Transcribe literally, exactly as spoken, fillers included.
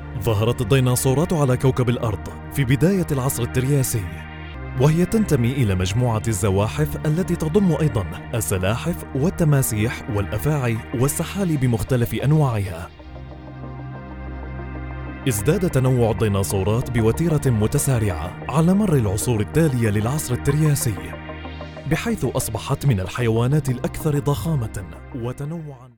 ظهرت الديناصورات على كوكب الأرض في بداية العصر الترياسي، وهي تنتمي إلى مجموعة الزواحف التي تضم أيضاً السلاحف والتماسيح والأفاعي والسحالي بمختلف أنواعها. ازداد تنوع الديناصورات بوتيرة متسارعة على مر العصور التالية للعصر الترياسي، بحيث أصبحت من الحيوانات الأكثر ضخامة وتنوعاً.